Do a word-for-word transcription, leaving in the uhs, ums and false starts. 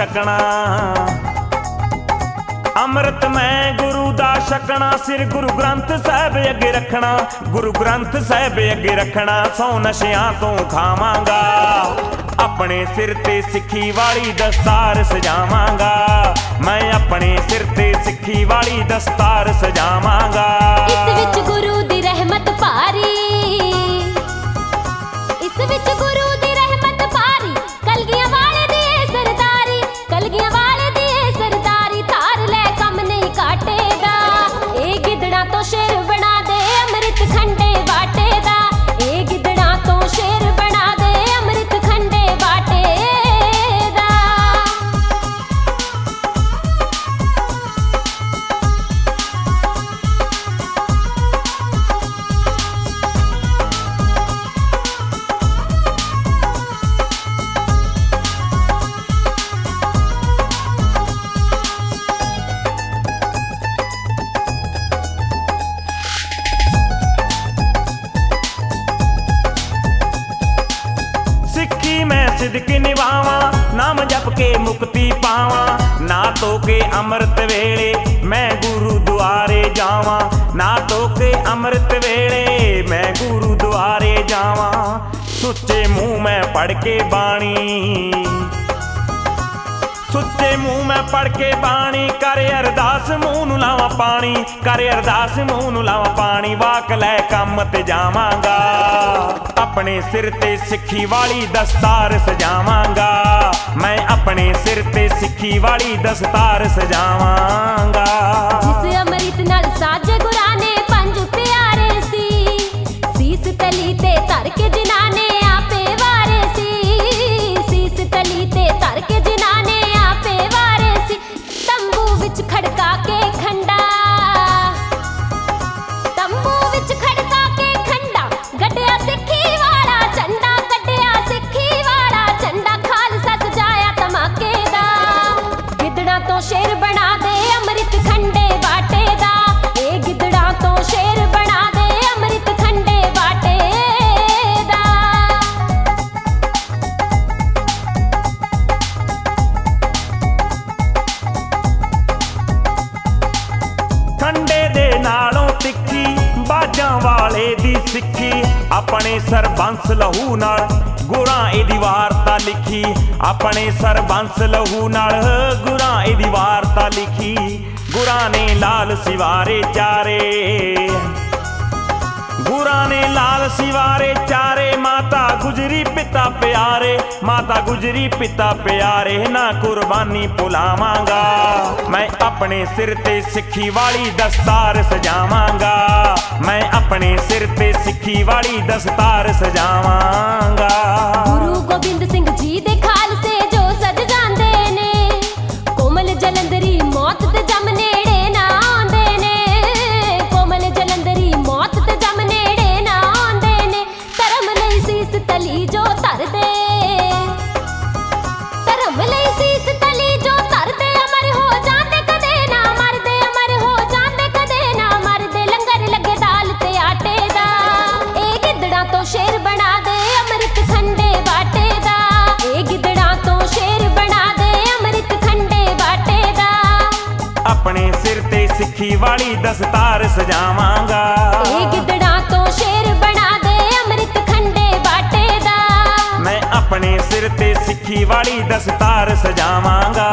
छकना। अमृत मैं गुरु दा छकना, सिर गुरु ग्रंथ साहिब अगे रखना, गुरु ग्रंथ साहिब अगे रखना। सौ नशियां तो खावांगा, अपने सिर ते सिक्खी वाली दस्तार सजावांगा। मैं अपने सिर ते सिक्खी वाली दस्तार सजावांगा। इस विच गुरु दी रहमत भारी, इस विच गुरु दी रहमत भारी। कलगियां वाले दी सरदारी, कलगियां वाले दी सरदारी। तार ले कम नहीं काटेगा, ए गिदड़ा तो शेर बना दे अमृत खंडे बाटे दा। ए गिदड़ा तो शेर बना दे अमृत खंडे बाटे दा। सिक्खी मैं सिदक निभावा, नाम जप के मुक्ति पावा। ना तो के अमृत वेले मैं गुरु द्वारे जावा, ना तो के अमृत वेले मैं गुरु द्वारे जावा। सुच्चे मुंह में पढ़ के बाणी, सुच्चे मुंह में पढ़ के बाणी। कर अरदास मुंह नू लावा पानी, कर अरदास मुंह नू लावा पानी। वाक लै कम ते जावांगा, अपने सिर ते सिक्खी वाली दस्तार सजावांगा। मैं अपने सिर ते सिक्खी वाली दस्तार सजावांगा। जिस अमृत नाल साजे गुरां ने पंज प्यारे सी, सीस तली ते धर के जिन्हां ने आपे वारे सी। सीस तली ते धर के जिन्हां ने आपे वारे सी। तंबू विच खड़का के खंडा, तंबू विच खड़का के खंडा। गड्ढिया सिक्खी वाला झंडा, गड्ढिया सिक्खी वाला झंडा। खालसा सजाया धमाके दा, गिदड़ा तो शेर बना दे अमृत खंडे बाटे दा। ए गिदड़ा तो शेर बना दे अमृत खंडे बाटे दा। खंडे दे नालों तिखी बाजां वाले दी सिक्खी। अपने सरबंस लहू नाल गुरां इहदी वारता लिखी, अपने सरबंस लहू नाल गुरां इहदी वारता लिखी। गुरां ने लाल सिवारे चारे, गुरां ने लाल सिवारे चारे। माता गुजरी पिता प्यारे, माता गुजरी पिता प्यारे। ना कुर्बानी भुलावांगा, मैं अपने सिर ते सिक्खी वाली दस्तार सजावांगा। मैं अपने सिर ते सिक्खी वाली दस्तार सजावांगा। गुरु गोबिंद सिंह जी दे खालसे जो सज जांदे ने, कोमल जलंधरी मौत ते जम नेड़े ना आंदे ने। कोमल जलंधरी मौत ते जम नेड़े ना आंदे ने। धर्म लई सीस तली जो धर दे, धर्म लई सीस तली जो धर दे। अमर हो जांदे कदे ना मरदे, अमर हो जांदे कदे ना मरदे। लंगर लगे दाल ते आटे दा, ए गिदड़ा तो शेर बना दे अमृत खंडे बाटे दा। ए गिदड़ा तो शेर बना दे अमृत खंडे बाटे दा। अपने सिर ते सिक्खी वाली दस्तार सजावांगा। ए गिदड़ा तो शेर बना दे अमृत खंडे बाटे दा। मैं अपने सिर ते सिक्खी वाली दस्तार सजावांगा।